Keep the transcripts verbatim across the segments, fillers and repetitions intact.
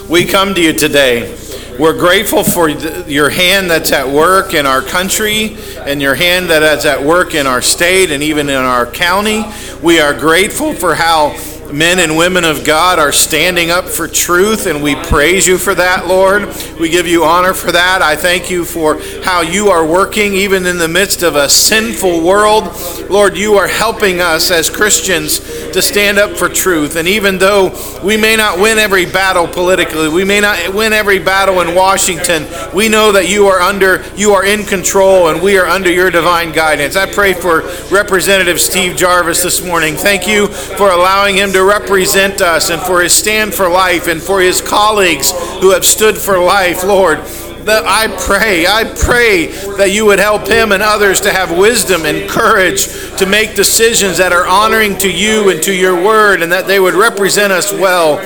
we come to you today. We're grateful for your hand that's at work in our country and your hand that is at work in our state and even in our county. We are grateful for how men and women of God are standing up for truth, and we praise you for that, Lord. We give you honor for that. I thank you for how you are working even in the midst of a sinful world. Lord, you are helping us as Christians to stand up for truth. And even though we may not win every battle politically, we may not win every battle in Washington, we know that you are under, you are in control, and we are under your divine guidance. I pray for Representative Steve Jarvis this morning. Thank you for allowing him to to represent us, and for his stand for life, and for his colleagues who have stood for life, Lord. That I pray, I pray that you would help him and others to have wisdom and courage to make decisions that are honoring to you and to your word, and that they would represent us well.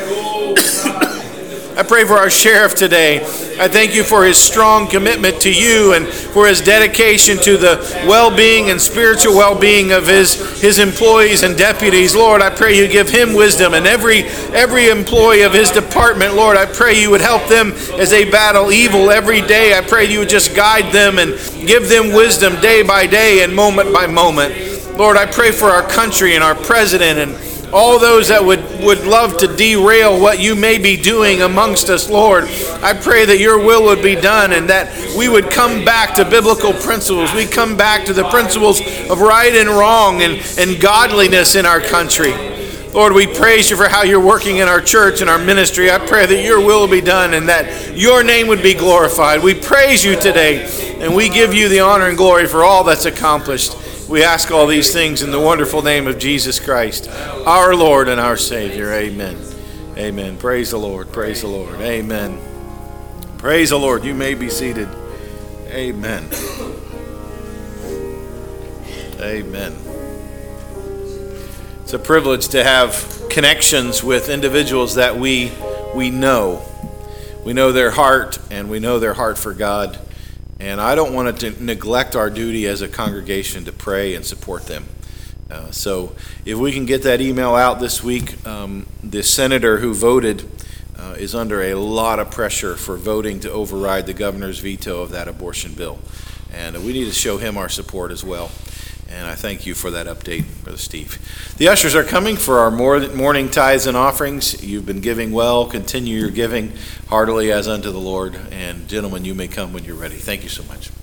I pray for our sheriff today. I thank you for his strong commitment to you and for his dedication to the well-being and spiritual well-being of his, his employees and deputies. Lord, I pray you give him wisdom, and every, every employee of his department, Lord, I pray you would help them as they battle evil every day. I pray you would just guide them and give them wisdom day by day and moment by moment. Lord, I pray for our country and our president and all those that would, would love to derail what you may be doing amongst us, Lord. I pray that your will would be done, and that we would come back to biblical principles. We come back to the principles of right and wrong and, and godliness in our country. Lord, we praise you for how you're working in our church and our ministry. I pray that your will will be done and that your name would be glorified. We praise you today, and we give you the honor and glory for all that's accomplished. We ask all these things in the wonderful name of Jesus Christ, our Lord and our Savior. Amen. Amen. Praise the Lord. Praise the Lord. Amen. Praise the Lord. You may be seated. Amen. Amen. It's a privilege to have connections with individuals that we we know. We know their heart, and we know their heart for God. And I don't want to neglect our duty as a congregation to pray and support them. Uh, so if we can get that email out this week, um, the senator who voted uh, is under a lot of pressure for voting to override the governor's veto of that abortion bill. And we need to show him our support as well. And I thank you for that update, Brother Steve. The ushers are coming for our morning tithes and offerings. You've been giving well. Continue your giving heartily as unto the Lord. And gentlemen, you may come when you're ready. Thank you so much.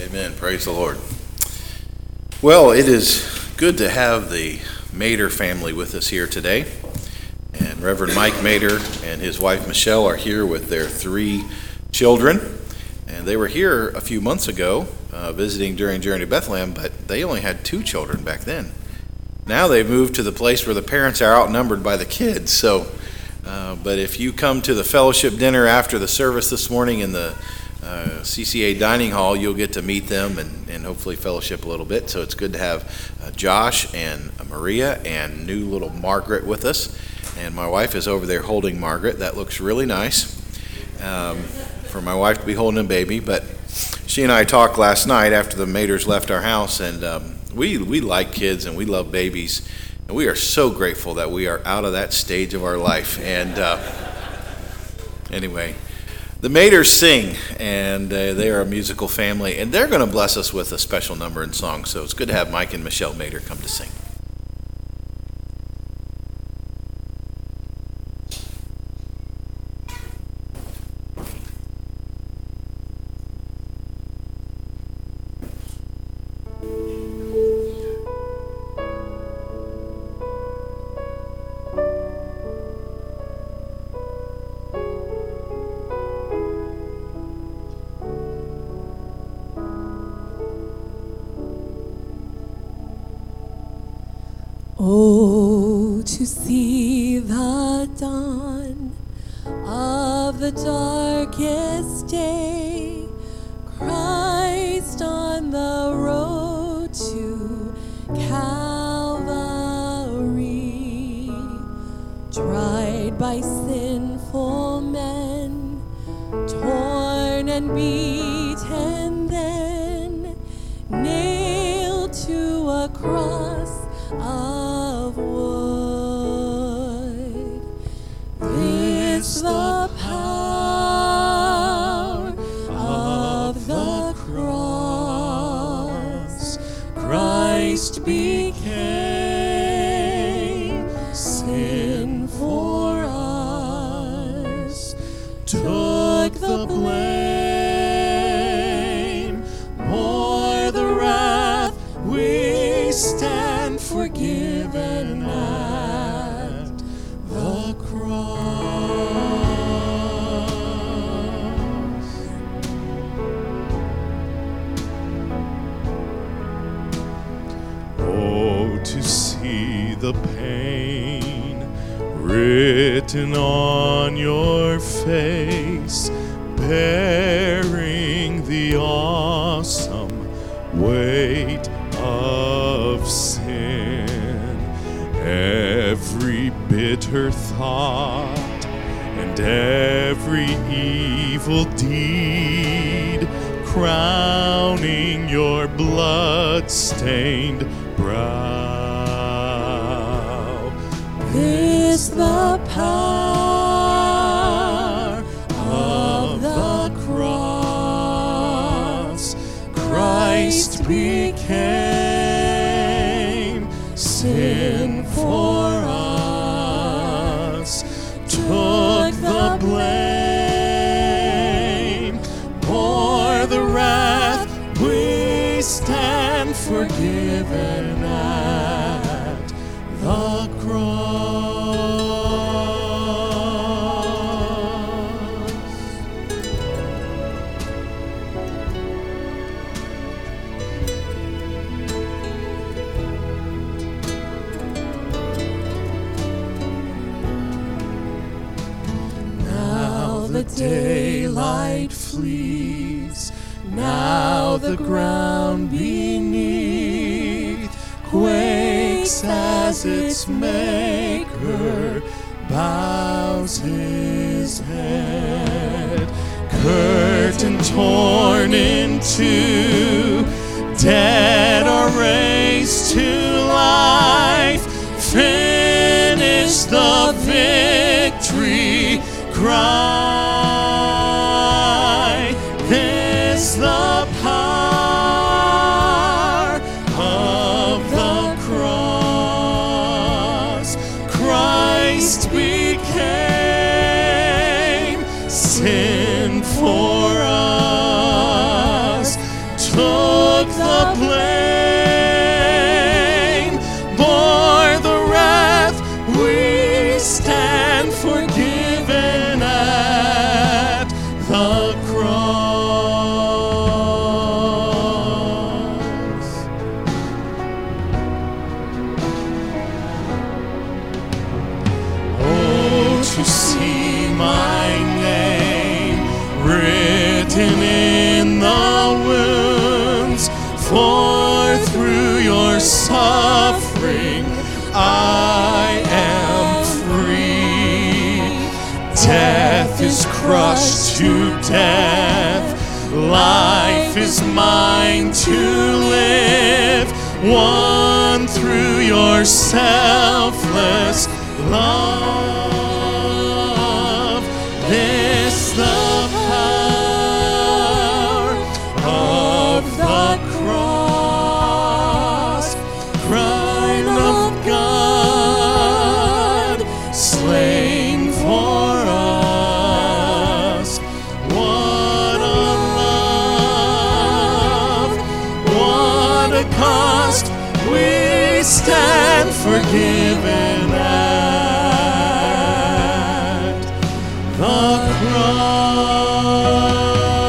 Amen. Praise the Lord. Well, it is good to have the Mater family with us here today. And Reverend Mike Mater and his wife Michelle are here with their three children. And they were here a few months ago uh, visiting during Journey to Bethlehem, but they only had two children back then. Now they've moved to the place where the parents are outnumbered by the kids. So, uh, but if you come to the fellowship dinner after the service this morning in the uh, C C A dining hall, you'll get to meet them and, and hopefully fellowship a little bit. So it's good to have uh, Josh and Maria and new little Margaret with us. And my wife is over there holding Margaret. That looks really nice um, for my wife to be holding a baby. But she and I talked last night after the Maters left our house, and um, we we like kids and we love babies. And we are so grateful that we are out of that stage of our life. And uh, anyway, the Maters sing, and uh, they are a musical family, and they're going to bless us with a special number and song. So it's good to have Mike and Michelle Mater come to sing. Oh, to see the dawn of the darkest day, Christ on the road to Calvary, tried by sinful men, torn and beaten, then nailed to a cross of wood. This the power of the cross. Christ became sin for us, took the blame, bore the wrath. We stand forgiven at the cross. Oh, to see the pain written on your face, bearing the awesome weight of sin, every bitter thought and every evil deed, crowning your blood-stained brow. This the power of the cross. Christ became sin for us, took the blame, bore the wrath. We stand forgiven at the cross. The daylight flees, now the ground beneath quakes as its maker bows his head. Curtain torn in two, dead are raised to life, finish the victory cry. This the power of the cross. Christ became sin for us, took I am free. Death is crushed to death. Life is mine to live. Won through your selfless love. This the power of the cross. Crime of God, slain for us. What a love, what a cost. We stand forgiven at the cross.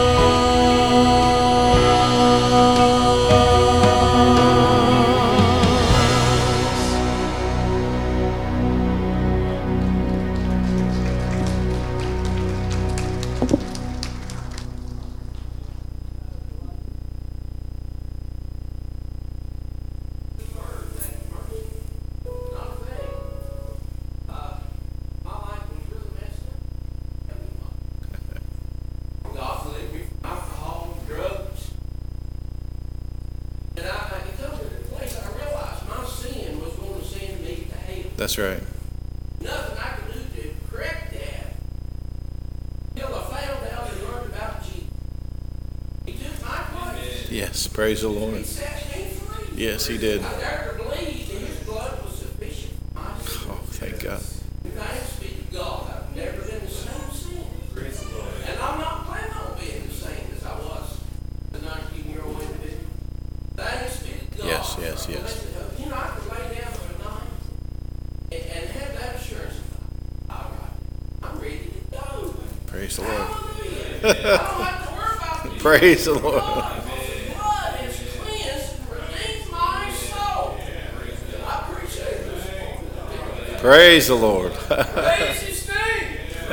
That's right. Nothing I could do to correct that. Until I found out and learned about Jesus. He took my place. Yes, praise the He Lord. set me free. Yes, he did. I dare to believe that his blood was sufficient for my sin. Oh, thank God. Thanks be to God, I've never been the same since. And I'm not planning on being the same as I was the nineteen-year-old individual. Thanks be to God. Yes, yes, yes. You know, I could lay down for the night and, and have that assurance. All right, I'm ready to go. Praise the Lord. Hallelujah. I don't have to worry about the Praise the Lord. blood. The blood has cleansed and redeemed my soul. I appreciate this. Praise the Lord. Praise his name.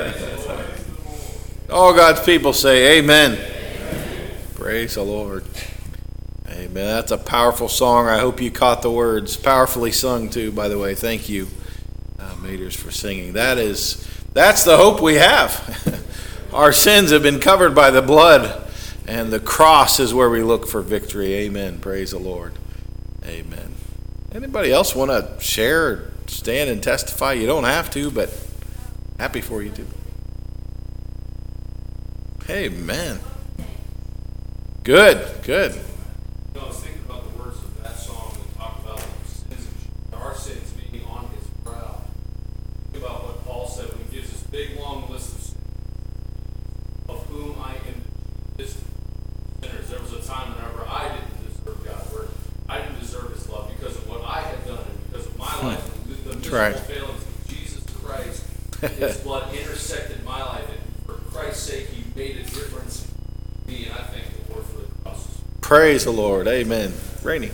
All God's people say amen. Praise the Lord. Amen. That's a powerful song. I hope you caught the words. Powerfully sung too, by the way. Thank you, uh, Maters, for singing. That is, that's the hope we have. Our sins have been covered by the blood, and the cross is where we look for victory. Amen. Praise the Lord. Amen. Anybody else want to share or stand and testify? You don't have to, but happy for you to. Amen. Good, good. You know, I was thinking about the words of that song that talk about the sins, our sins being on his brow. Think about what Paul said when he gives this big long list of sins, of whom I am distant sinners. There was a time whenever I didn't deserve God, where I didn't deserve his love because of what I had done and because of my life, and the, the miserable right. failings of Jesus Christ. His blood intersected my life, and for Christ's sake, he made a difference in me, and I thank the Lord for the cross. Praise the Lord. Amen. Rainey.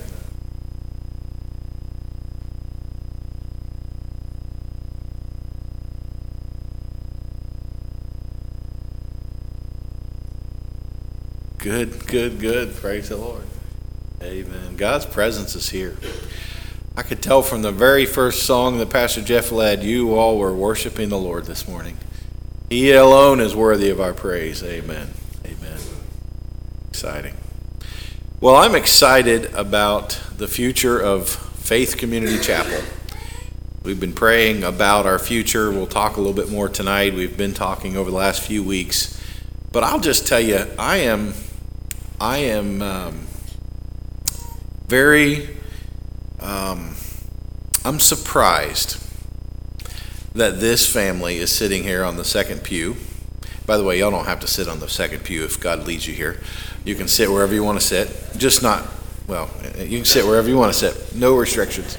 Good, good, good. Praise the Lord. Amen. God's presence is here. I could tell from the very first song that Pastor Jeff led, you all were worshiping the Lord this morning. He alone is worthy of our praise. Amen. Amen. Exciting. Well, I'm excited about the future of Faith Community Chapel. We've been praying about our future. We'll talk a little bit more tonight. We've been talking over the last few weeks. But I'll just tell you, I am, I am um, very, um, I'm surprised that this family is sitting here on the second pew. By the way, y'all don't have to sit on the second pew if God leads you here. You can sit wherever you want to sit, just not, well, you can sit wherever you want to sit. No restrictions.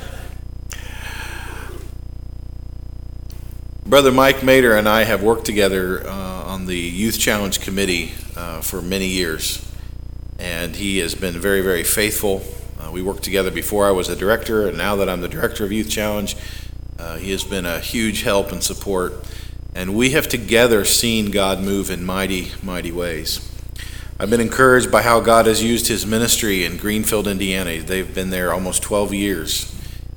Brother Mike Mater and I have worked together uh, on the Youth Challenge Committee uh, for many years, and he has been very, very faithful. Uh, we worked together before I was the director, and now that I'm the director of Youth Challenge, uh, he has been a huge help and support, and we have together seen God move in mighty, mighty ways. I've been encouraged by how God has used his ministry in Greenfield, Indiana. They've been there almost twelve years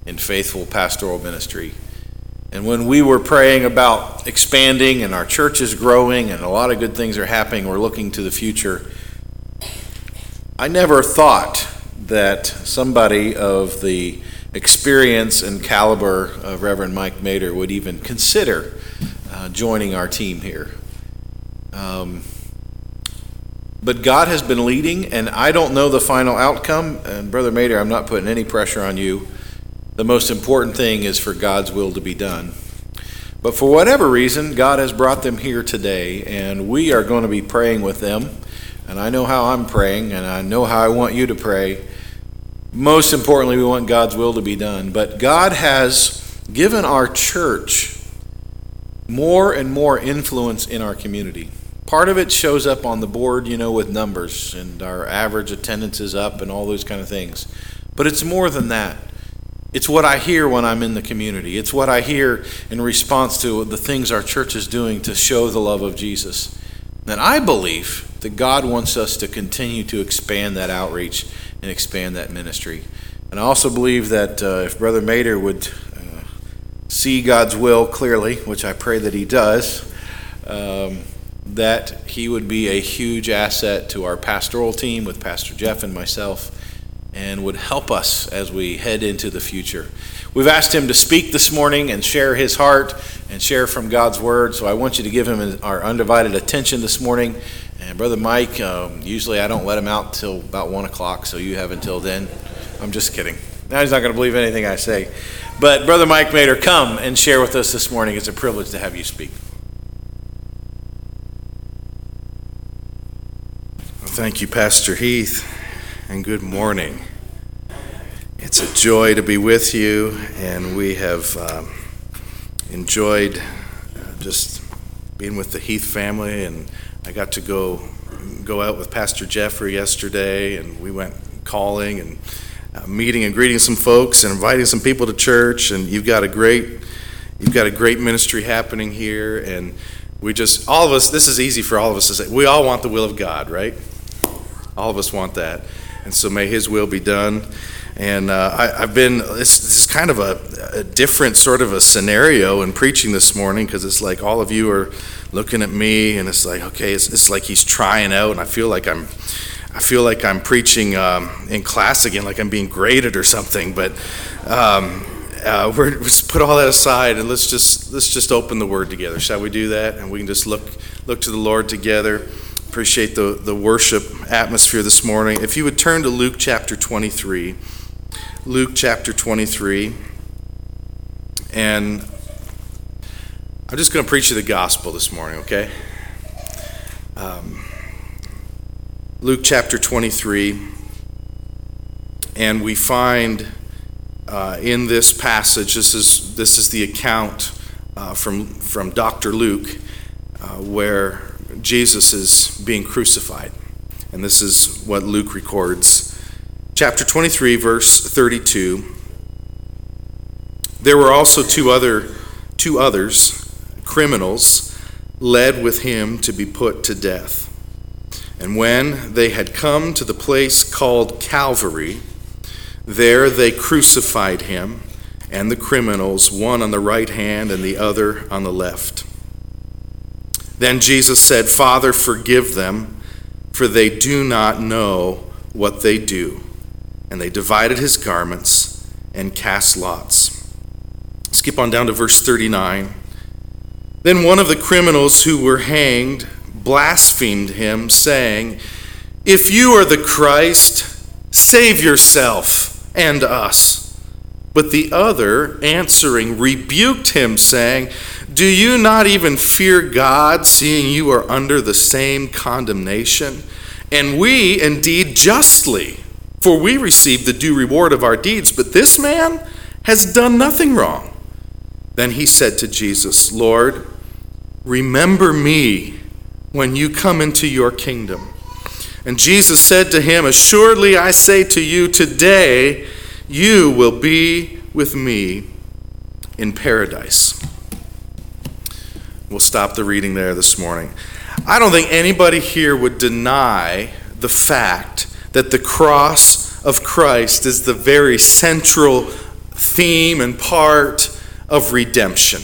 in faithful pastoral ministry. And when we were praying about expanding and our church is growing and a lot of good things are happening, we're looking to the future, I never thought that somebody of the experience and caliber of Reverend Mike Mader would even consider uh, joining our team here. Um, but God has been leading, and I don't know the final outcome. And Brother Mader, I'm not putting any pressure on you. The most important thing is for God's will to be done. But for whatever reason, God has brought them here today, and we are going to be praying with them. And I know how I'm praying, and I know how I want you to pray. Most importantly, we want God's will to be done. But God has given our church more and more influence in our community. Part of it shows up on the board, you know, with numbers, and our average attendance is up and all those kind of things. But it's more than that. It's what I hear when I'm in the community. It's what I hear in response to the things our church is doing to show the love of Jesus. And I believe that God wants us to continue to expand that outreach and expand that ministry. And I also believe that uh, if Brother Mader would uh, see God's will clearly, which I pray that he does, um, that he would be a huge asset to our pastoral team with Pastor Jeff and myself, and would help us as we head into the future. We've asked him to speak this morning and share his heart and share from God's word, so I want you to give him our undivided attention this morning. And Brother Mike, um, usually I don't let him out till about one o'clock, so you have until then. I'm just kidding. Now he's not going to believe anything I say. But Brother Mike Mader, come and share with us this morning. It's a privilege to have you speak. Thank you, Pastor Heath, and good morning. It's a joy to be with you, and we have um, enjoyed uh, just being with the Heath family, and I got to go go out with Pastor Jeffrey yesterday, and we went calling and uh, meeting and greeting some folks and inviting some people to church, and you've got a great you've got a great ministry happening here, and we just all of us, this is easy for all of us to say, we all want the will of God, right? All of us want that, and so may His will be done. And uh, I, I've been, this, this is kind of a, a different sort of a scenario in preaching this morning, because it's like all of you are looking at me, and it's like, okay, it's, it's like he's trying out, and I feel like I'm, I feel like I'm preaching um, in class again, like I'm being graded or something. But um, uh, we're, let's put all that aside, and let's just let's just open the Word together. Shall we do that? And we can just look look to the Lord together. Appreciate the the worship atmosphere this morning. If you would turn to Luke chapter twenty-three. Luke chapter twenty-three, and I'm just going to preach you the gospel this morning, okay? Um, Luke chapter twenty-three, and we find uh, in this passage, this is this is the account uh, from from Doctor Luke, uh, where Jesus is being crucified, and this is what Luke records. Chapter twenty-three, verse thirty-two. There were also two other two others, criminals, led with him to be put to death. And when they had come to the place called Calvary, there they crucified him and the criminals, one on the right hand and the other on the left. Then Jesus said, "Father, forgive them, for they do not know what they do." And they divided his garments and cast lots. Skip on down to verse thirty-nine. Then one of the criminals who were hanged blasphemed him, saying, "If you are the Christ, save yourself and us." But the other, answering, rebuked him, saying, "Do you not even fear God, seeing you are under the same condemnation? And we indeed justly, for we receive the due reward of our deeds, but this man has done nothing wrong." Then he said to Jesus, "Lord, remember me when you come into your kingdom." And Jesus said to him, "Assuredly I say to you, today you will be with me in paradise." We'll stop the reading there this morning. I don't think anybody here would deny the fact that the cross of Christ is the very central theme and part of redemption.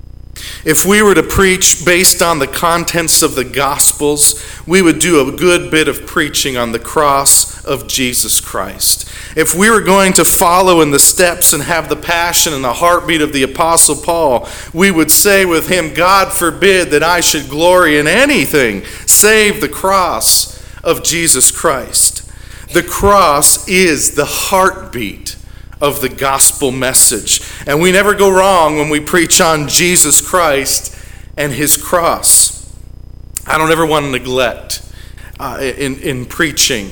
If we were to preach based on the contents of the Gospels, we would do a good bit of preaching on the cross of Jesus Christ. If we were going to follow in the steps and have the passion and the heartbeat of the Apostle Paul, we would say with him, God forbid that I should glory in anything save the cross of Jesus Christ. The cross is the heartbeat of the gospel message. And we never go wrong when we preach on Jesus Christ and his cross. I don't ever want to neglect uh, in, in preaching.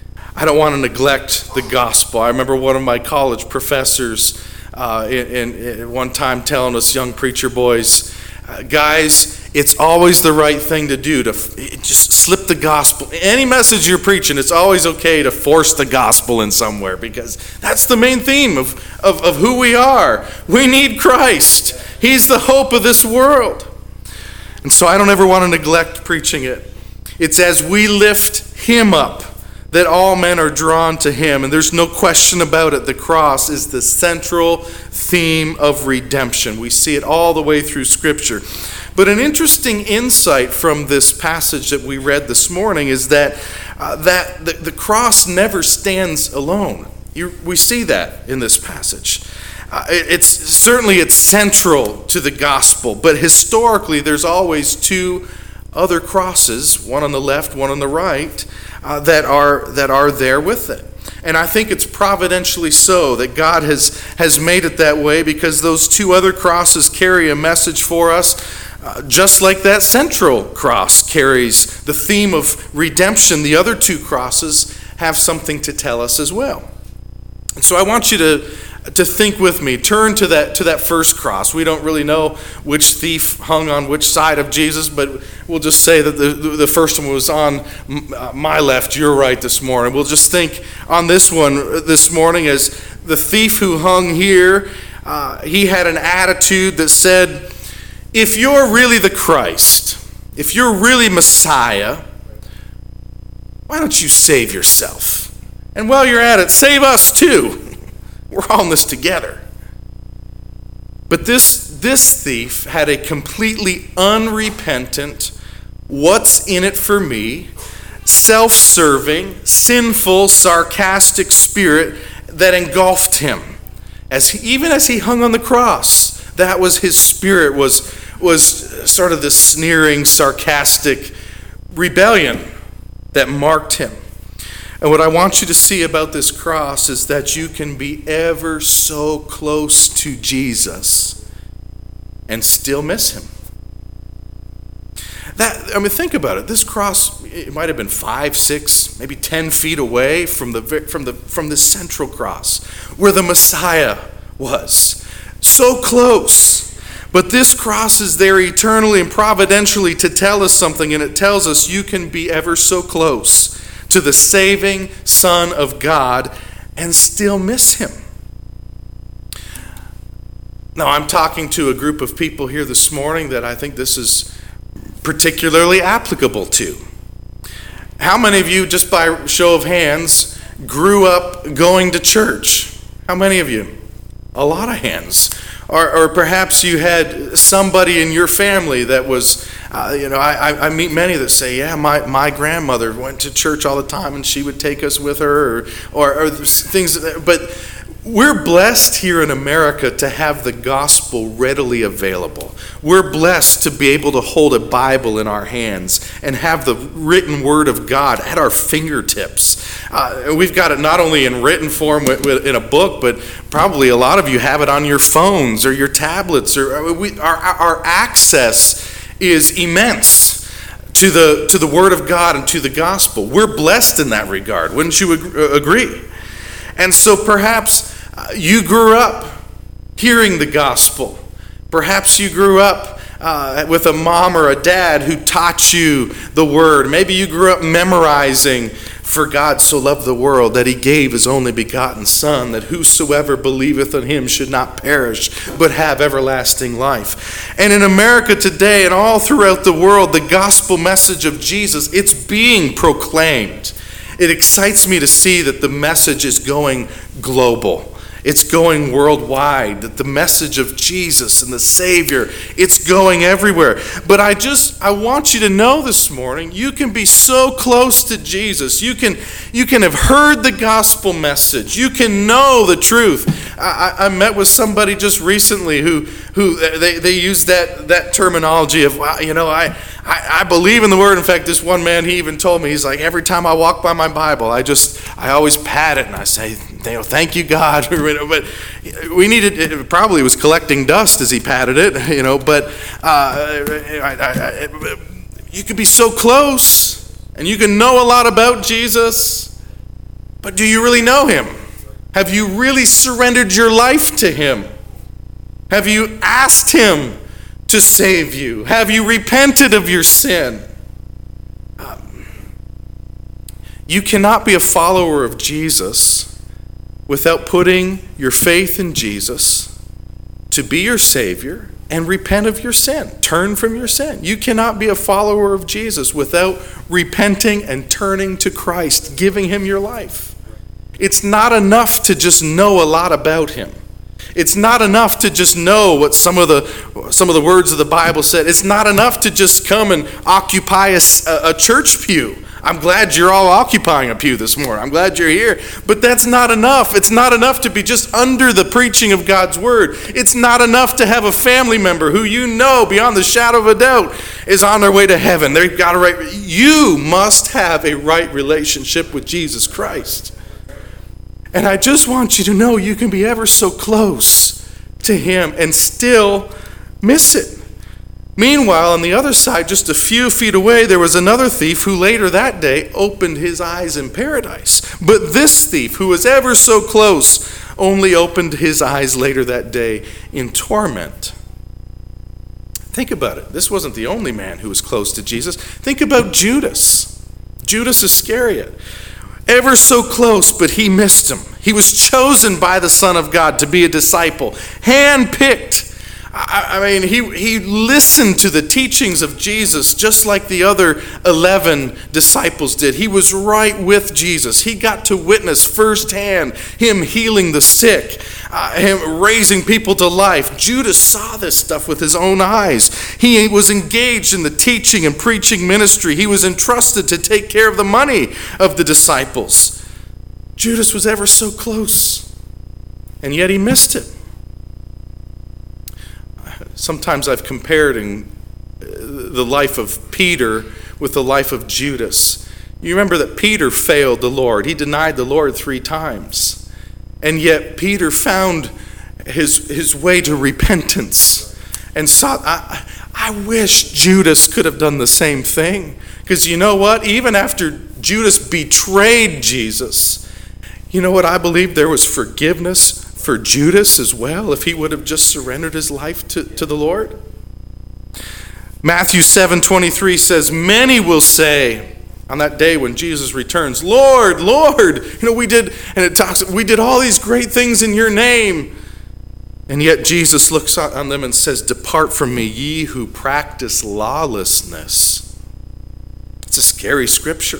I don't want to neglect the gospel. I remember one of my college professors uh, in, in, in one time telling us young preacher boys, uh, guys, it's always the right thing to do to f- just slip the gospel. Any message you're preaching, it's always okay to force the gospel in somewhere, because that's the main theme of, of, of who we are. We need Christ. He's the hope of this world. And so I don't ever want to neglect preaching it. It's as we lift him up that all men are drawn to him. And there's no question about it. The cross is the central theme of redemption. We see it all the way through Scripture. But an interesting insight from this passage that we read this morning is that uh, that the, the cross never stands alone. You, we see that in this passage. Uh, it, it's certainly it's central to the gospel, but historically there's always two other crosses, one on the left, one on the right, uh, that are that are there with it. And I think it's providentially so that God has has made it that way, because those two other crosses carry a message for us. Uh, just like that central cross carries the theme of redemption, the other two crosses have something to tell us as well. And so I want you to, to think with me. Turn to that, to that first cross. We don't really know which thief hung on which side of Jesus, but we'll just say that the, the first one was on my left, your right this morning. We'll just think on this one this morning as the thief who hung here, uh, he had an attitude that said, if you're really the Christ, if you're really Messiah, why don't you save yourself? And while you're at it, save us too. We're all in this together. But this, this thief had a completely unrepentant, what's in it for me, self-serving, sinful, sarcastic spirit that engulfed him. As he, even as he hung on the cross, that was his spirit, was was sort of this sneering, sarcastic rebellion that marked him. And what I want you to see about this cross is that you can be ever so close to Jesus and still miss him. That, I mean, think about it. This cross, it might have been five, six, maybe ten feet away from the from the from the central cross where the Messiah was. So close. But this cross is there eternally and providentially to tell us something, and it tells us you can be ever so close to the saving Son of God and still miss him. Now, I'm talking to a group of people here this morning that I think this is particularly applicable to. How many of you, just by show of hands, grew up going to church? How many of you? A lot of hands. Or, or perhaps you had somebody in your family that was, uh, you know, I, I meet many that say, yeah, my, my grandmother went to church all the time and she would take us with her, or, or, or things. But we're blessed here in America to have the gospel readily available. We're blessed to be able to hold a Bible in our hands and have the written word of God at our fingertips. Uh, we've got it not only in written form with, with, in a book, but probably a lot of you have it on your phones or your tablets. Or we, our, our access is immense to the to the word of God and to the gospel. We're blessed in that regard. Wouldn't you ag- agree? And so perhaps uh, you grew up hearing the gospel. Perhaps you grew up uh, with a mom or a dad who taught you the word. Maybe you grew up memorizing, for God so loved the world that he gave his only begotten Son, that whosoever believeth on him should not perish, but have everlasting life. And in America today and all throughout the world, the gospel message of Jesus, it's being proclaimed. It excites me to see that the message is going global. It's going worldwide, that the message of Jesus and the Savior, it's going everywhere. But I just, I want you to know this morning, you can be so close to Jesus. You can, you can have heard the gospel message. You can know the truth. I, I, I met with somebody just recently who, who they, they used that, that terminology of, well, you know, I, I, I believe in the Word. In fact, this one man, he even told me, he's like, every time I walk by my Bible, I just, I always pat it and I say, thank you, God. But we needed, it probably was collecting dust as he patted it, you know, but uh, I, I, I, you could be so close and you can know a lot about Jesus, but do you really know him? Have you really surrendered your life to him? Have you asked him to save you? Have you repented of your sin? Um, you cannot be a follower of Jesus without putting your faith in Jesus to be your Savior and repent of your sin. Turn from your sin. You cannot be a follower of Jesus without repenting and turning to Christ, giving him your life. It's not enough to just know a lot about him. It's not enough to just know what some of the some of the words of the Bible said. It's not enough to just come and occupy a, a church pew. I'm glad you're all occupying a pew this morning. I'm glad you're here. But that's not enough. It's not enough to be just under the preaching of God's word. It's not enough to have a family member who you know beyond the shadow of a doubt is on their way to heaven. They've got a right. You must have a right relationship with Jesus Christ. And I just want you to know you can be ever so close to him and still miss it. Meanwhile, on the other side, just a few feet away, there was another thief who later that day opened his eyes in paradise. But this thief, who was ever so close, only opened his eyes later that day in torment. Think about it. This wasn't the only man who was close to Jesus. Think about Judas. Judas Iscariot. Ever so close, but he missed him. He was chosen by the Son of God to be a disciple, handpicked. I, I mean, he, he listened to the teachings of Jesus just like the other eleven disciples did. He was right with Jesus. He got to witness firsthand him healing the sick, uh, him raising people to life. Judas saw this stuff with his own eyes. He was engaged in the teaching and preaching ministry. He was entrusted to take care of the money of the disciples. Judas was ever so close, and yet he missed it. Sometimes I've compared in the life of Peter with the life of Judas. You remember that Peter failed the Lord. He denied the Lord three times. And yet Peter found his, his way to repentance and sought. I, I wish Judas could have done the same thing. Because you know what? Even after Judas betrayed Jesus, you know what? I believe there was forgiveness for Judas as well, if he would have just surrendered his life to, to the Lord. Matthew seven twenty-three says, many will say on that day when Jesus returns, Lord, Lord, you know, we did, and it talks, we did all these great things in your name. And yet Jesus looks on them and says, depart from me, ye who practice lawlessness. It's a scary scripture.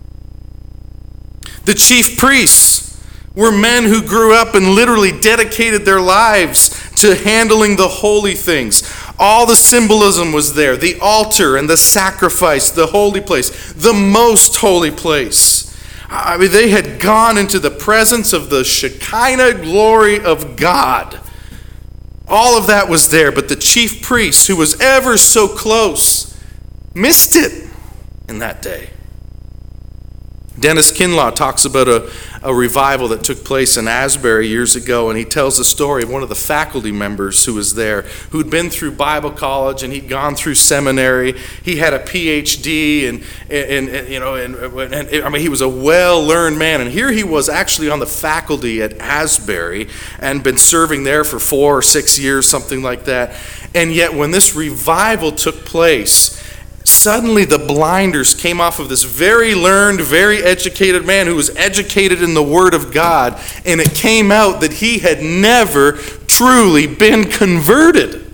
The chief priests were men who grew up and literally dedicated their lives to handling the holy things. All the symbolism was there. The altar and the sacrifice, the holy place, the most holy place. I mean, they had gone into the presence of the Shekinah glory of God. All of that was there, but the chief priest, who was ever so close, missed it in that day. Dennis Kinlaw talks about a, a revival that took place in Asbury years ago, and he tells the story of one of the faculty members who was there, who'd been through Bible college and he'd gone through seminary. He had a P H D, and, and, and you know, and, and, and I mean, he was a well-learned man. And here he was actually on the faculty at Asbury and been serving there for four or six years, something like that. And yet, when this revival took place, suddenly the blinders came off of this very learned, very educated man who was educated in the Word of God, and it came out that he had never truly been converted.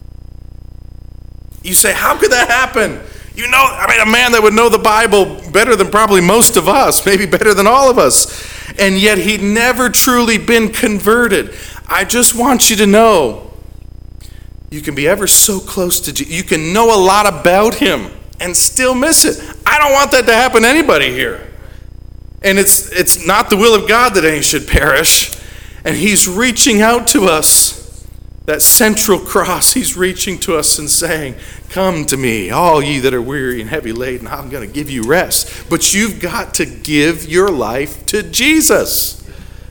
You say, how could that happen? You know, I mean, a man that would know the Bible better than probably most of us, maybe better than all of us. and yet he'd never truly been converted. I just want you to know, you can be ever so close to Jesus. You can know a lot about him and still miss it. I don't want that to happen to anybody here. And it's it's not the will of God that any should perish. And he's reaching out to us. That central cross, he's reaching to us and saying, come to me, all ye that are weary and heavy laden, I'm going to give you rest. But you've got to give your life to Jesus.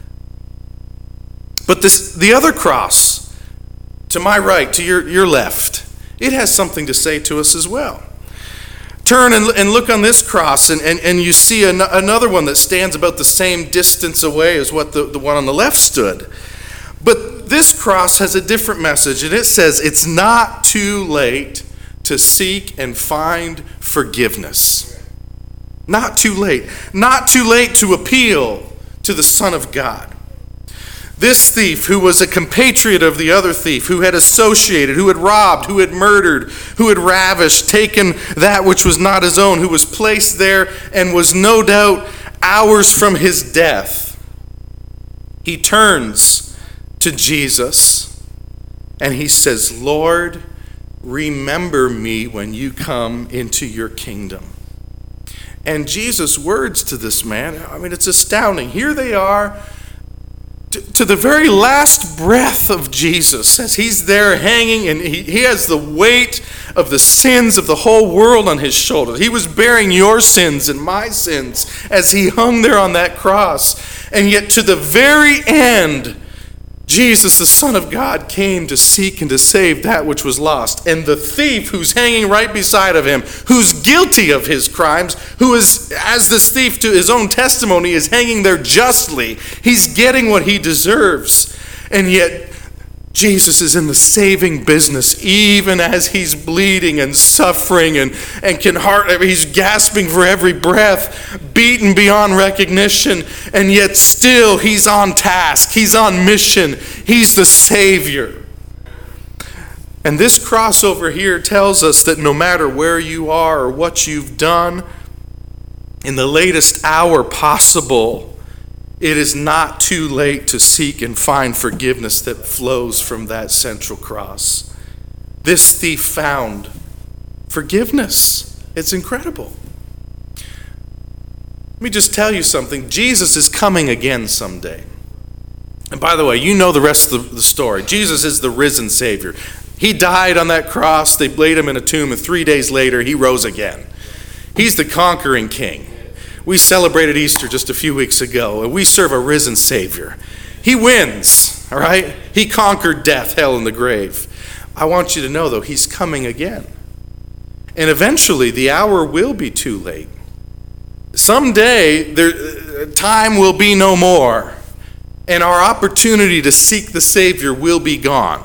But this the other cross, to my right, to your, your left, it has something to say to us as well. Turn and, and look on this cross, and, and, and you see an, another one that stands about the same distance away as what the, the one on the left stood. But this cross has a different message, and it says it's not too late to seek and find forgiveness. Not too late. Not too late to appeal to the Son of God. This thief, who was a compatriot of the other thief, who had associated, who had robbed, who had murdered, who had ravished, taken that which was not his own, who was placed there and was no doubt hours from his death, he turns to Jesus and he says, Lord, remember me when you come into your kingdom. And Jesus' words to this man, I mean, it's astounding. Here they are, to the very last breath of Jesus, as he's there hanging, and he, he has the weight of the sins of the whole world on his shoulders. He was bearing your sins and my sins as he hung there on that cross. And yet to the very end, Jesus, the Son of God, came to seek and to save that which was lost. And the thief who's hanging right beside of him, who's guilty of his crimes, who is, as this thief to his own testimony, is hanging there justly. He's getting what he deserves. And yet Jesus is in the saving business, even as he's bleeding and suffering and, and can heart, he's gasping for every breath, beaten beyond recognition, and yet still he's on task, he's on mission, he's the Savior. And this cross over here tells us that no matter where you are or what you've done, in the latest hour possible, it is not too late to seek and find forgiveness that flows from that central cross. This thief found forgiveness. It's incredible. Let me just tell you something. Jesus is coming again someday. And by the way, you know the rest of the story. Jesus is the risen Savior. He died on that cross. They laid him in a tomb, and three days later, he rose again. He's the conquering king. We celebrated Easter just a few weeks ago, and we serve a risen Savior. He wins, all right? He conquered death, hell, and the grave. I want you to know, though, he's coming again. And eventually, the hour will be too late. Someday, there, time will be no more, and our opportunity to seek the Savior will be gone.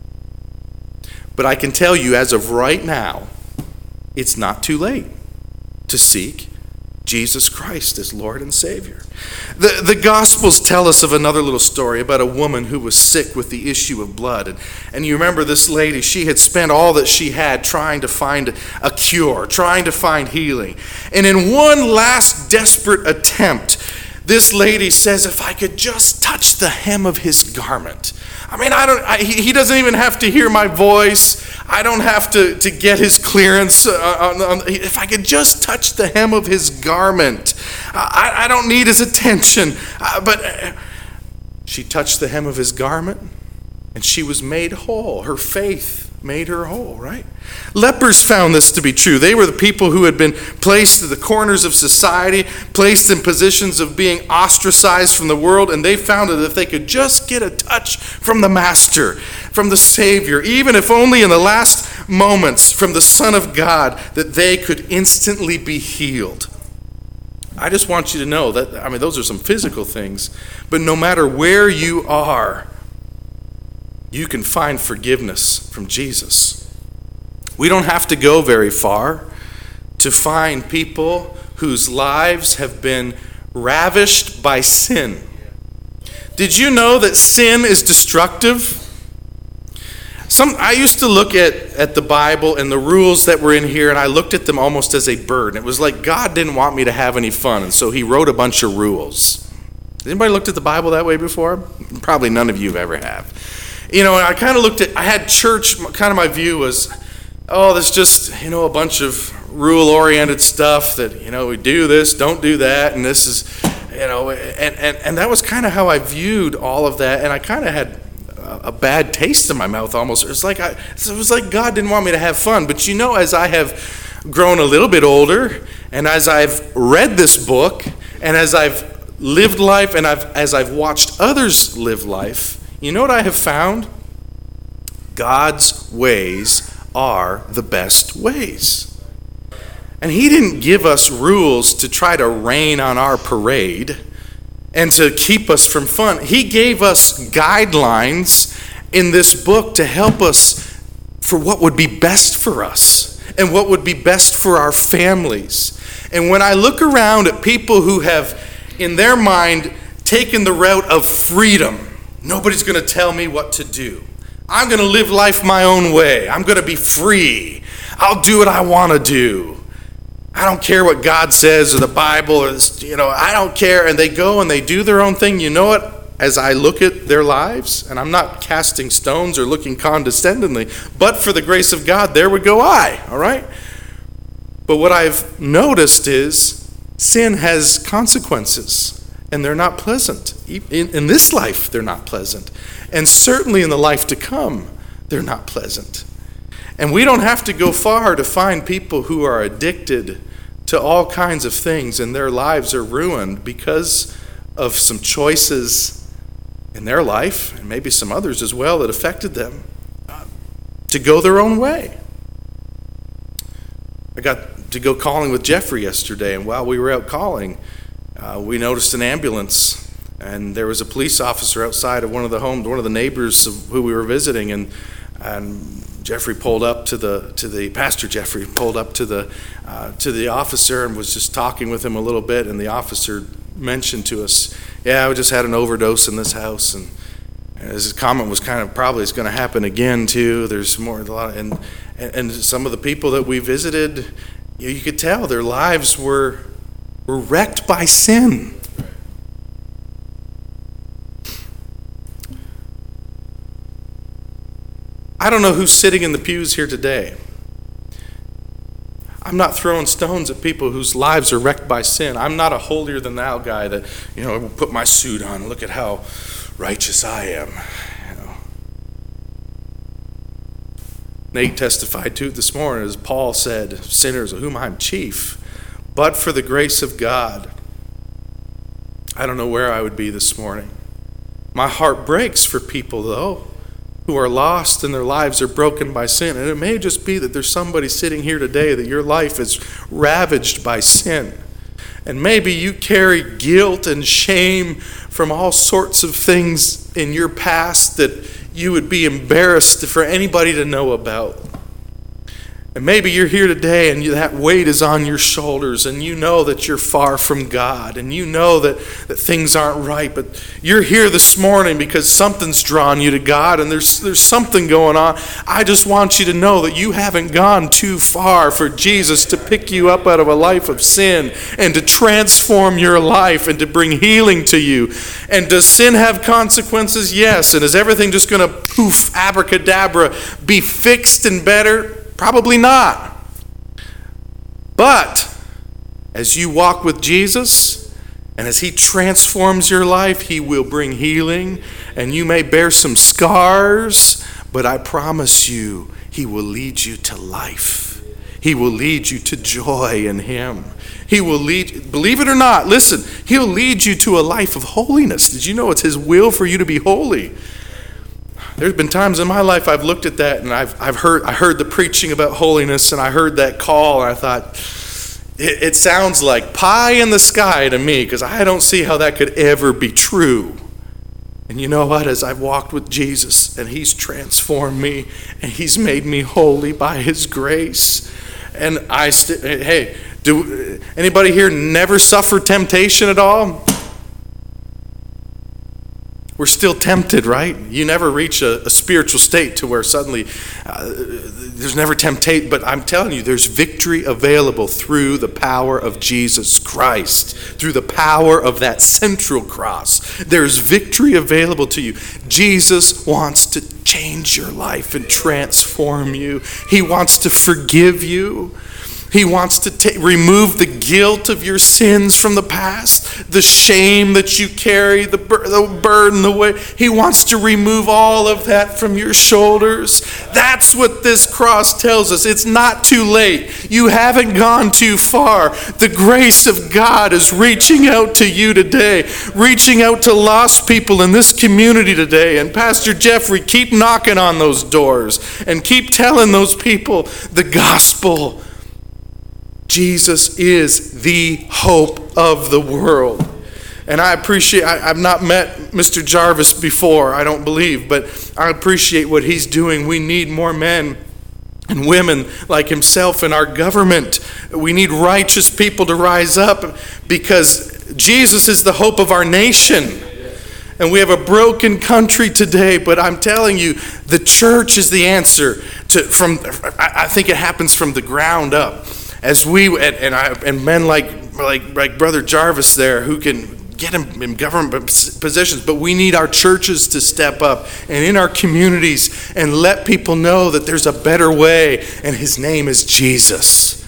But I can tell you, as of right now, it's not too late to seek Jesus Christ as Lord and Savior. The, the Gospels tell us of another little story about a woman who was sick with the issue of blood. And, and you remember this lady, she had spent all that she had trying to find a cure, trying to find healing. And in one last desperate attempt, this lady says, if I could just touch the hem of his garment. I mean, I don't. I, he doesn't even have to hear my voice. I don't have to, to get his clearance. Uh, on, on, if I could just touch the hem of his garment, I, I don't need his attention. Uh, but uh, she touched the hem of his garment, and she was made whole. Her faith made her whole, right? Lepers found this to be true. They were the people who had been placed at the corners of society, placed in positions of being ostracized from the world, and they found that if they could just get a touch from the Master, from the Savior, even if only in the last moments from the Son of God, that they could instantly be healed. I just want you to know that, I mean, those are some physical things, but no matter where you are, you can find forgiveness from Jesus. We don't have to go very far to find people whose lives have been ravished by sin. Did you know that sin is destructive? Some, I used to look at, at the Bible and the rules that were in here, and I looked at them almost as a burden. It was like God didn't want me to have any fun, and so he wrote a bunch of rules. Anybody looked at the Bible that way before? Probably none of you ever have. You know, I kind of looked at, I had church, kind of my view was, oh, there's just, you know, a bunch of rule-oriented stuff that, you know, we do this, don't do that, and this is, you know, and, and, and that was kind of how I viewed all of that, and I kind of had a bad taste in my mouth almost. It was like I, it was like God didn't want me to have fun. But you know, as I have grown a little bit older, and as I've read this book, and as I've lived life, and I've, as I've watched others live life, you know what I have found? God's ways are the best ways. And he didn't give us rules to try to rain on our parade and to keep us from fun. He gave us guidelines in this book to help us for what would be best for us and what would be best for our families. And when I look around at people who have, in their mind, taken the route of freedom, nobody's going to tell me what to do. I'm going to live life my own way. I'm going to be free. I'll do what I want to do. I don't care what God says or the Bible or this, you know, I don't care. And they go and they do their own thing. You know what? As I look at their lives, and I'm not casting stones or looking condescendingly, but for the grace of God, there would go I, all right? But what I've noticed is sin has consequences, and they're not pleasant. In, in this life, they're not pleasant. And certainly in the life to come, they're not pleasant. And we don't have to go far to find people who are addicted to all kinds of things, and their lives are ruined because of some choices in their life, and maybe some others as well, that affected them to go their own way. I got to go calling with Jeffrey yesterday, and while we were out calling, uh, we noticed an ambulance, and there was a police officer outside of one of the homes, one of the neighbors of who we were visiting, and and Jeffrey pulled up to the to the Pastor Jeffrey pulled up to the uh, to the officer and was just talking with him a little bit, and the officer mentioned to us, "Yeah, we just had an overdose in this house," and, and his comment was kind of probably it's going to happen again too. There's more a lot, and, and and some of the people that we visited, you, you could tell their lives were were wrecked by sin. I don't know who's sitting in the pews here today. I'm not throwing stones at people whose lives are wrecked by sin. I'm not a holier than thou guy that, you know, will put my suit on and look at how righteous I am. You know. Nate testified to it this morning as Paul said, sinners of whom I'm chief, but for the grace of God. I don't know where I would be this morning. My heart breaks for people though, who are lost and their lives are broken by sin. And it may just be that there's somebody sitting here today that your life is ravaged by sin. And maybe you carry guilt and shame from all sorts of things in your past that you would be embarrassed for anybody to know about. And maybe you're here today and you, that weight is on your shoulders, and you know that you're far from God, and you know that, that things aren't right, but you're here this morning because something's drawn you to God, and there's, there's something going on. I just want you to know that you haven't gone too far for Jesus to pick you up out of a life of sin and to transform your life and to bring healing to you. And does sin have consequences? Yes. And is everything just going to poof, abracadabra, be fixed and better? Probably not. But as you walk with Jesus and as he transforms your life, he will bring healing, and you may bear some scars, but I promise you, he will lead you to life. He will lead you to joy in him. He will lead, believe it or not, listen, he'll lead you to a life of holiness. Did you know it's his will for you to be holy? There's been times in my life I've looked at that and I've I've heard I heard the preaching about holiness, and I heard that call, and I thought it, it sounds like pie in the sky to me, because I don't see how that could ever be true. And you know what? As I've walked with Jesus and he's transformed me and he's made me holy by his grace, and I st- hey, do anybody here never suffer temptation at all? We're still tempted, right? You never reach a, a spiritual state to where suddenly uh, there's never temptation. But I'm telling you, there's victory available through the power of Jesus Christ, through the power of that central cross. There's victory available to you. Jesus wants to change your life and transform you. He wants to forgive you. He wants to ta- remove the guilt of your sins from the past, the shame that you carry, the, bur- the burden, the weight. He wants to remove all of that from your shoulders. That's what this cross tells us. It's not too late. You haven't gone too far. The grace of God is reaching out to you today, reaching out to lost people in this community today. And Pastor Jeffrey, keep knocking on those doors and keep telling those people the gospel. Jesus is the hope of the world. And I appreciate, I, I've not met Mister Jarvis before, I don't believe, but I appreciate what he's doing. We need more men and women like himself in our government. We need righteous people to rise up because Jesus is the hope of our nation. And we have a broken country today, but I'm telling you, the church is the answer to, from, I think it happens from the ground up. As we and, and I and men like like like Brother Jarvis there who can get him in government positions, but we need our churches to step up and in our communities and let people know that there's a better way, and his name is Jesus.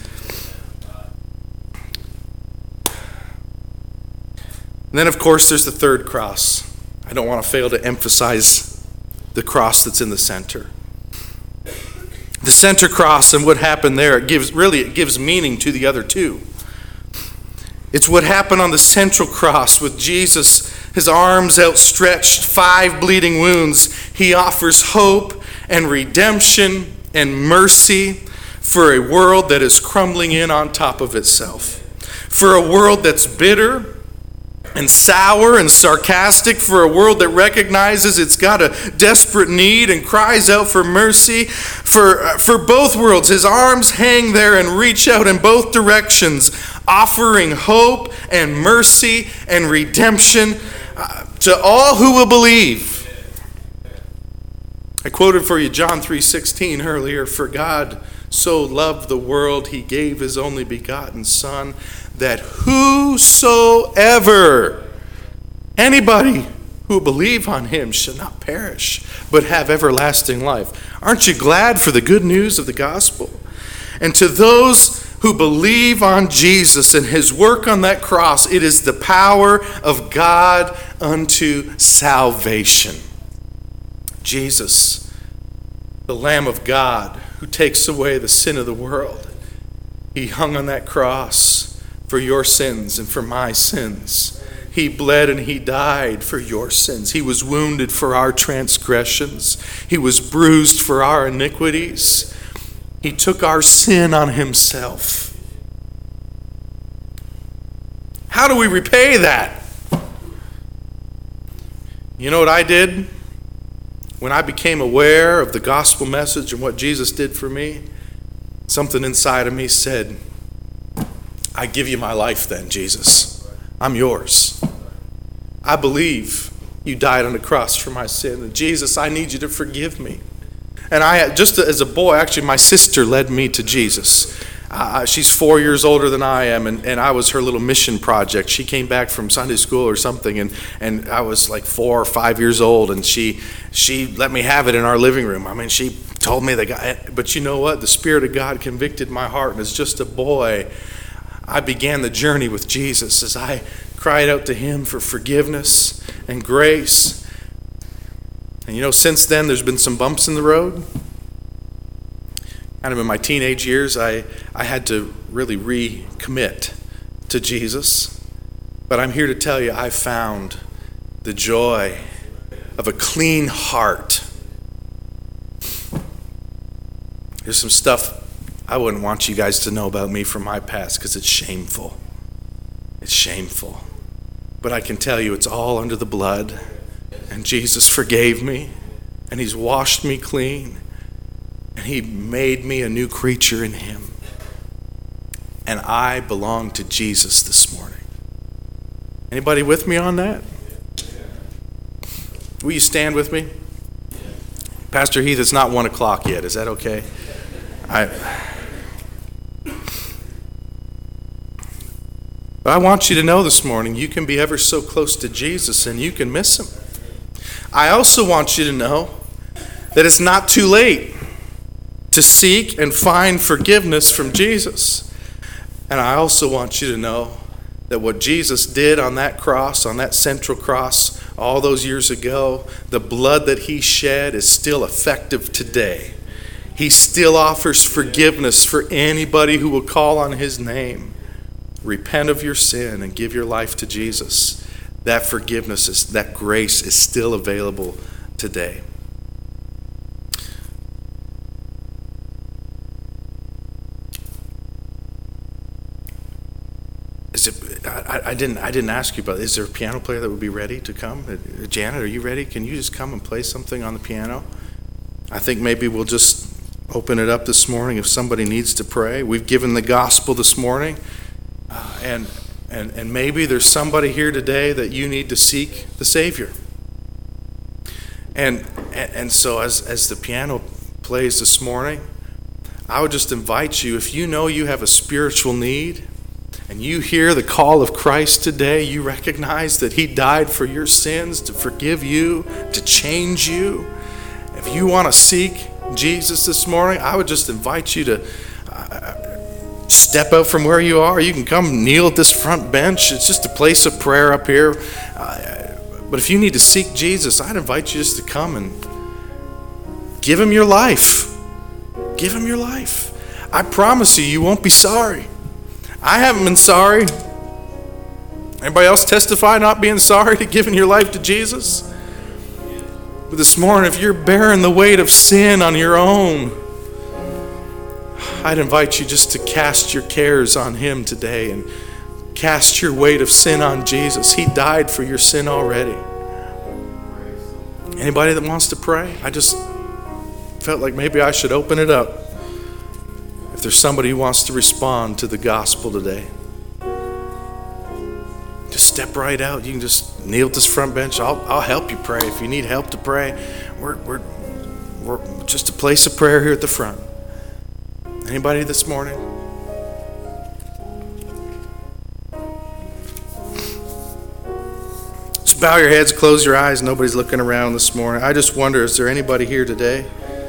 And then, of course, there's the third cross. I don't want to fail to emphasize the cross that's in the center. The center cross and what happened there, it gives really it gives meaning to the other two. It's what happened on the central cross with Jesus, his arms outstretched, five bleeding wounds. He offers hope and redemption and mercy for a world that is crumbling in on top of itself. For a world that's bitter and sour and sarcastic, for a world that recognizes it's got a desperate need and cries out for mercy. For, uh, for both worlds, his arms hang there and reach out in both directions, offering hope and mercy and redemption uh, to all who will believe. I quoted for you John three sixteen earlier, for God so loved the world, he gave his only begotten Son, that whosoever, anybody who believe on him shall not perish, but have everlasting life. Aren't you glad for the good news of the gospel? And to those who believe on Jesus and his work on that cross, it is the power of God unto salvation. Jesus, the Lamb of God, who takes away the sin of the world, he hung on that cross for your sins and for my sins. He bled and he died for your sins. He was wounded for our transgressions. He was bruised for our iniquities. He took our sin on himself. How do we repay that? You know what I did? When I became aware of the gospel message and what Jesus did for me, something inside of me said, I give you my life then, Jesus. I'm yours. I believe you died on the cross for my sin. And Jesus, I need you to forgive me. And I, just as a boy, actually, my sister led me to Jesus. Uh, she's four years older than I am, and, and I was her little mission project. She came back from Sunday school or something, and, and I was like four or five years old, and she she let me have it in our living room. I mean, she told me that God, but you know what? The Spirit of God convicted my heart, and as just a boy, I began the journey with Jesus as I cried out to him for forgiveness and grace. And you know, since then, there's been some bumps in the road. Kind of in my teenage years, I, I had to really recommit to Jesus. But I'm here to tell you, I found the joy of a clean heart. There's some stuff I wouldn't want you guys to know about me from my past because it's shameful. It's shameful. But I can tell you it's all under the blood. And Jesus forgave me. And he's washed me clean. And he made me a new creature in him. And I belong to Jesus this morning. Anybody with me on that? Will you stand with me? Pastor Heath, it's not one o'clock yet. Is that okay? I, but I want you to know this morning, you can be ever so close to Jesus and you can miss him. I also want you to know that it's not too late to seek and find forgiveness from Jesus. And I also want you to know that what Jesus did on that cross, on that central cross, all those years ago, the blood that he shed is still effective today. He still offers forgiveness for anybody who will call on his name. Repent of your sin and give your life to Jesus. That forgiveness, is, that grace is still available today. Is it, I, I didn't. I didn't ask you about it. Is there a piano player that would be ready to come? Uh, Janet, are you ready? Can you just come and play something on the piano? I think maybe we'll just open it up this morning if somebody needs to pray. We've given the gospel this morning, uh, and and and maybe there's somebody here today that you need to seek the Savior. And and, and so as as the piano plays this morning, I would just invite you, if you know you have a spiritual need, and you hear the call of Christ today, you recognize that he died for your sins, to forgive you, to change you. If you want to seek Jesus this morning, I would just invite you to uh, step out from where you are. You can come kneel at this front bench. It's just a place of prayer up here. Uh, but if you need to seek Jesus, I'd invite you just to come and give him your life. Give him your life. I promise you, you won't be sorry. I haven't been sorry. Anybody else testify not being sorry to giving your life to Jesus? But this morning, if you're bearing the weight of sin on your own, I'd invite you just to cast your cares on him today and cast your weight of sin on Jesus. He died for your sin already. Anybody that wants to pray? I just felt like maybe I should open it up. If there's somebody who wants to respond to the gospel today, just step right out. You can just kneel at this front bench. I'll, I'll help you pray. If you need help to pray, we're, we're, we're just a place of prayer here at the front. Anybody this morning? Just bow your heads, close your eyes. Nobody's looking around this morning. I just wonder, is there anybody here today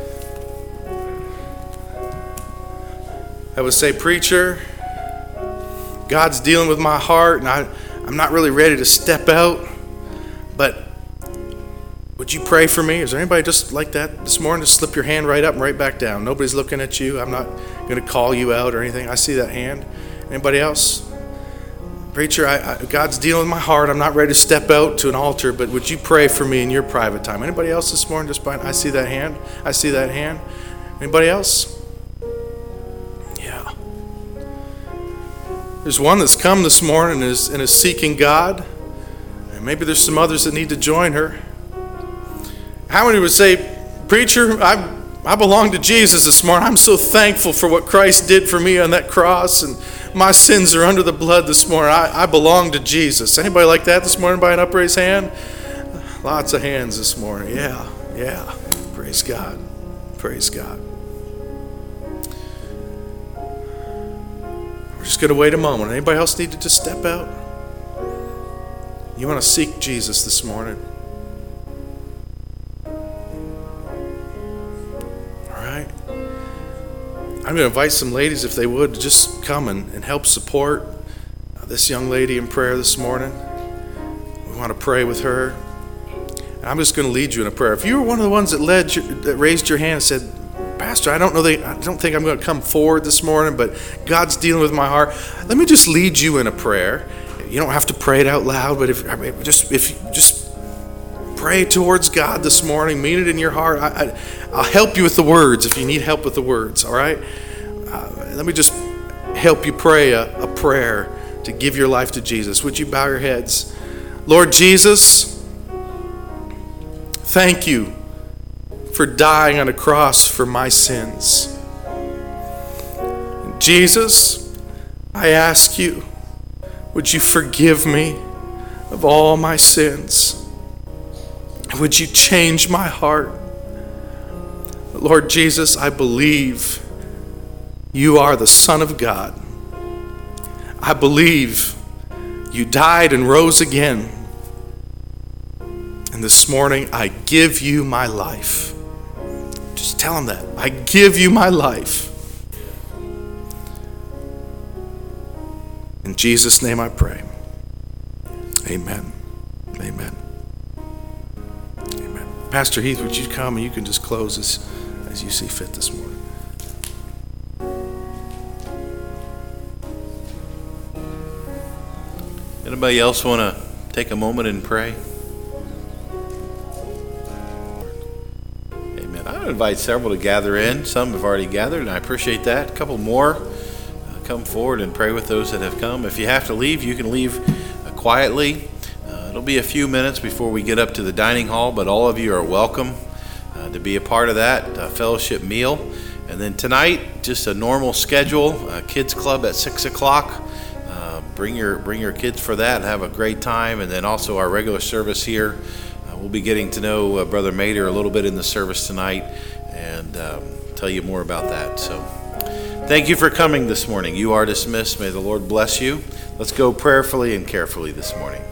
I would say, preacher, God's dealing with my heart and I, I'm not really ready to step out, but would you pray for me? Is there anybody just like that this morning? Just slip your hand right up and right back down. Nobody's looking at you. I'm not going to call you out or anything. I see that hand. Anybody else? Preacher, I, I, God's dealing with my heart. I'm not ready to step out to an altar, but would you pray for me in your private time? Anybody else this morning? Just by, I see that hand. I see that hand. Anybody else? There's one that's come this morning and is, and is seeking God. And maybe there's some others that need to join her. How many would say, preacher, I, I belong to Jesus this morning. I'm so thankful for what Christ did for me on that cross. And my sins are under the blood this morning. I, I belong to Jesus. Anybody like that this morning by an upraised hand? Lots of hands this morning. Yeah, yeah. Praise God. Praise God. We're just going to wait a moment. Anybody else need to just step out? You want to seek Jesus this morning? All right. I'm going to invite some ladies, if they would, to just come and, and help support this young lady in prayer this morning. We want to pray with her. And I'm just going to lead you in a prayer. If you were one of the ones that led your, that raised your hand and said, Pastor, I don't know. They, I don't think I'm going to come forward this morning, but God's dealing with my heart. Let me just lead you in a prayer. You don't have to pray it out loud, but if I mean, just if you just pray towards God this morning, mean it in your heart. I, I, I'll help you with the words if you need help with the words. All right. Uh, let me just help you pray a, a prayer to give your life to Jesus. Would you bow your heads? Lord Jesus, thank you for dying on a cross for my sins. Jesus, I ask you, would you forgive me of all my sins? would you change my heart? Lord Jesus, I believe you are the Son of God. I believe you died and rose again. And this morning, I give you my life. Just tell him that. I give you my life. In Jesus' name I pray. Amen. Amen. Amen. Pastor Heath, would you come and you can just close as, as you see fit this morning. Anybody else want to take a moment and pray? Amen. I would invite several to gather in. Some have already gathered, and I appreciate that. A couple more uh, come forward and pray with those that have come. If you have to leave, you can leave uh, quietly. Uh, it'll be a few minutes before we get up to the dining hall, but all of you are welcome uh, to be a part of that uh, fellowship meal. And then tonight, just a normal schedule, uh, kids club at six o'clock. Bring your bring your kids for that and have a great time. And then also our regular service here. Uh, we'll be getting to know uh, Brother Mater a little bit in the service tonight and um, tell you more about that. So thank you for coming this morning. You are dismissed. May the Lord bless you. Let's go prayerfully and carefully this morning.